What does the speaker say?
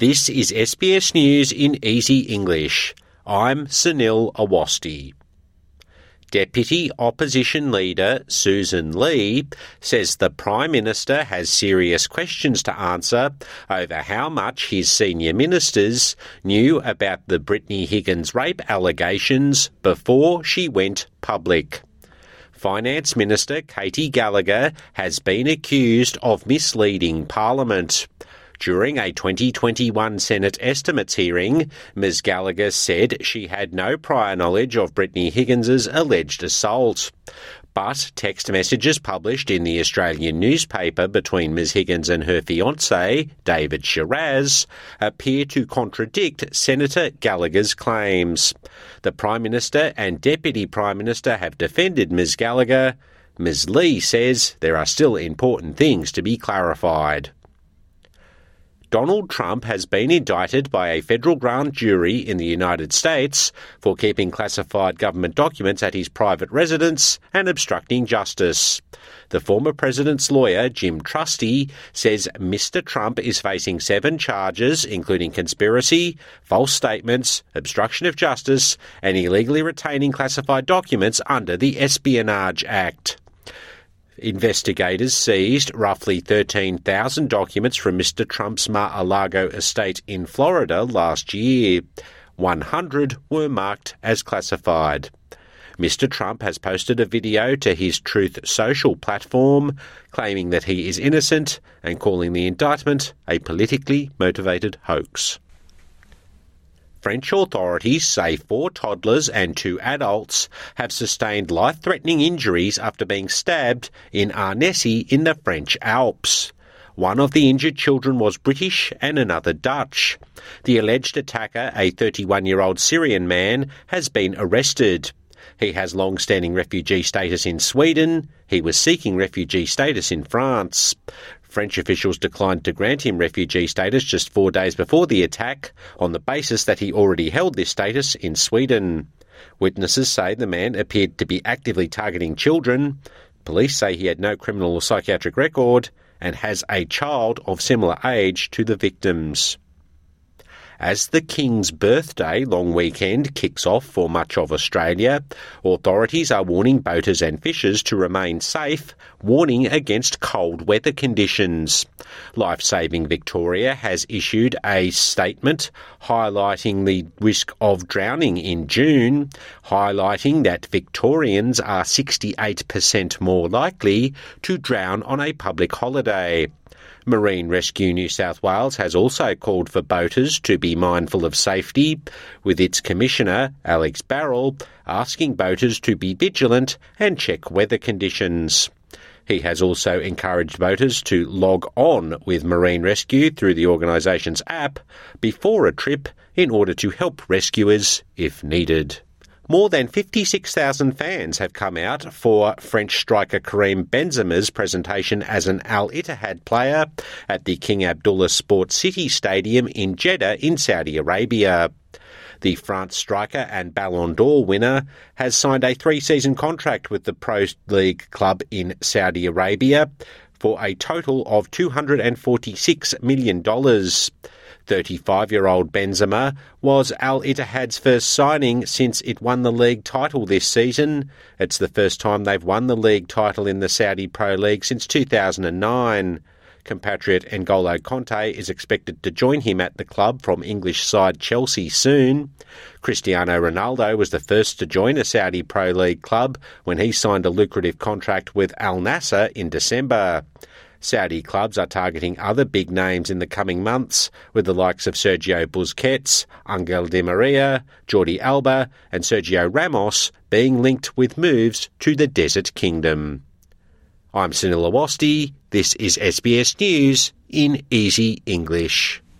This is SBS News in Easy English. I'm Sunil Awasthi. Deputy Opposition Leader Susan Lee says the Prime Minister has serious questions to answer over how much his senior ministers knew about the Brittany Higgins rape allegations before she went public. Finance Minister Katy Gallagher has been accused of misleading Parliament. During a 2021 Senate estimates hearing, Ms Gallagher said she had no prior knowledge of Brittany Higgins's alleged assault. But text messages published in the Australian newspaper between Ms Higgins and her fiancé, David Shiraz, appear to contradict Senator Gallagher's claims. The Prime Minister and Deputy Prime Minister have defended Ms Gallagher. Ms Lee says there are still important things to be clarified. Donald Trump has been indicted by a federal grand jury in the United States for keeping classified government documents at his private residence and obstructing justice. The former president's lawyer, Jim Trusty, says Mr. Trump is facing 7 charges, including conspiracy, false statements, obstruction of justice, and illegally retaining classified documents under the Espionage Act. Investigators seized roughly 13,000 documents from Mr. Trump's Mar-a-Lago estate in Florida last year. 100 were marked as classified. Mr. Trump has posted a video to his Truth Social platform claiming that he is innocent and calling the indictment a politically motivated hoax. French authorities say 4 toddlers and 2 adults have sustained life-threatening injuries after being stabbed in Arnessy in the French Alps. One of the injured children was British and another Dutch. The alleged attacker, a 31-year-old Syrian man, has been arrested. He has long-standing refugee status in Sweden. He was seeking refugee status in France. French officials declined to grant him refugee status just 4 days before the attack on the basis that he already held this status in Sweden. Witnesses say the man appeared to be actively targeting children. Police say he had no criminal or psychiatric record and has a child of similar age to the victims. As the King's birthday long weekend kicks off for much of Australia, authorities are warning boaters and fishers to remain safe, warning against cold weather conditions. Lifesaving Victoria has issued a statement highlighting the risk of drowning in June, highlighting that Victorians are 68% more likely to drown on a public holiday. Marine Rescue New South Wales has also called for boaters to be mindful of safety, with its Commissioner, Alex Barrell, asking boaters to be vigilant and check weather conditions. He has also encouraged boaters to log on with Marine Rescue through the organisation's app before a trip in order to help rescuers if needed. More than 56,000 fans have come out for French striker Karim Benzema's presentation as an Al Ittihad player at the King Abdullah Sports City Stadium in Jeddah in Saudi Arabia. The France striker and Ballon d'Or winner has signed a 3-season contract with the Pro League club in Saudi Arabia for a total of $246 million. 35-year-old Benzema was Al Ittihad's first signing since it won the league title this season. It's the first time they've won the league title in the Saudi Pro League since 2009. Compatriot N'Golo Kanté is expected to join him at the club from English side Chelsea soon. Cristiano Ronaldo was the first to join a Saudi Pro League club when he signed a lucrative contract with Al Nassr in December. Saudi clubs are targeting other big names in the coming months, with the likes of Sergio Busquets, Angel Di Maria, Jordi Alba and Sergio Ramos being linked with moves to the Desert Kingdom. I'm Sunil Awasthi. This is SBS News in Easy English.